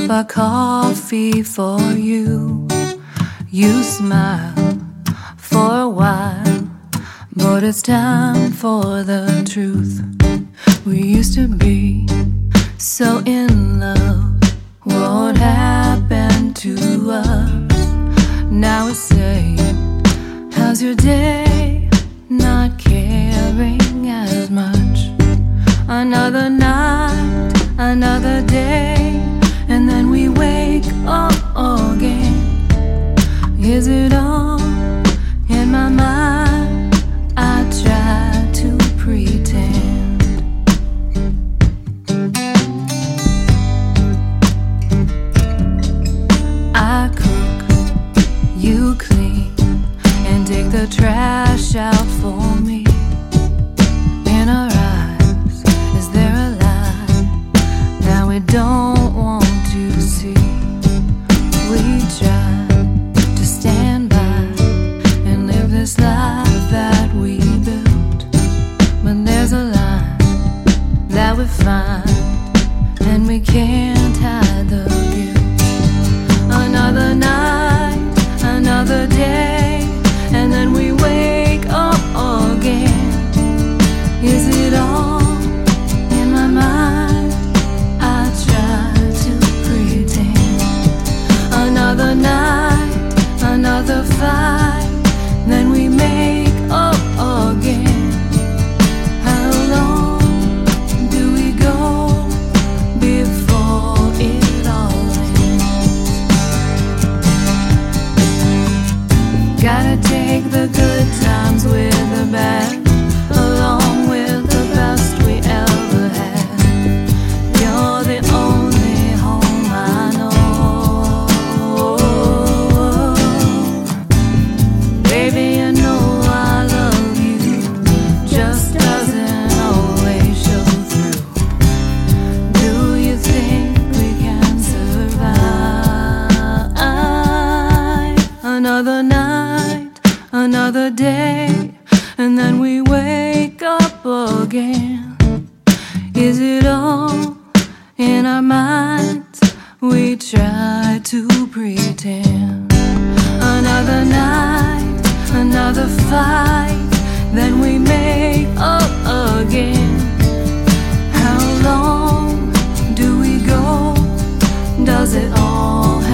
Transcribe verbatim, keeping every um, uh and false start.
our coffee for you. You smile for a while, but it's time for the truth. We used to be so in love. What happened to us? Now we say, how's your day? Not caring as much. Another night, another day, and then we wake up again. Is it all in my mind? I try to pretend. I cook, you clean, and take the trash out for me. In our eyes, is there a lie that we don't want to see? We try to stand by and live this life that we built, but there's a line that we find, and we can't hide the guilt. Another night, another day, and then we wake up again. Is it all in my mind? I try to pretend. Another night, another fight, then we make up again. How long do we go before it all ends? Gotta take the good times with the bad, along with the best we ever had. You're the only home I know. Baby, you know I love you, just doesn't always show through. Do you think we can survive? Another night, another day, and then we wake up again. Is it all in our minds? We try to pretend. Another night, another fight, then we make up again. How long do we go? Does it all